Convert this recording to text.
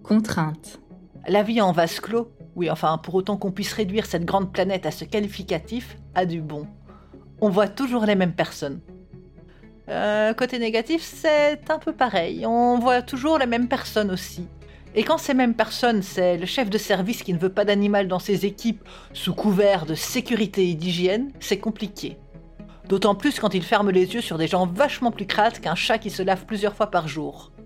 Contrainte. La vie en vase clos, oui, enfin, pour autant qu'on puisse réduire cette grande planète à ce qualificatif, a du bon. On voit toujours les mêmes personnes. Côté négatif, c'est un peu pareil. On voit toujours les mêmes personnes aussi. Et quand ces mêmes personnes, c'est le chef de service qui ne veut pas d'animal dans ses équipes sous couvert de sécurité et d'hygiène, c'est compliqué. D'autant plus quand il ferme les yeux sur des gens vachement plus crades qu'un chat qui se lave plusieurs fois par jour.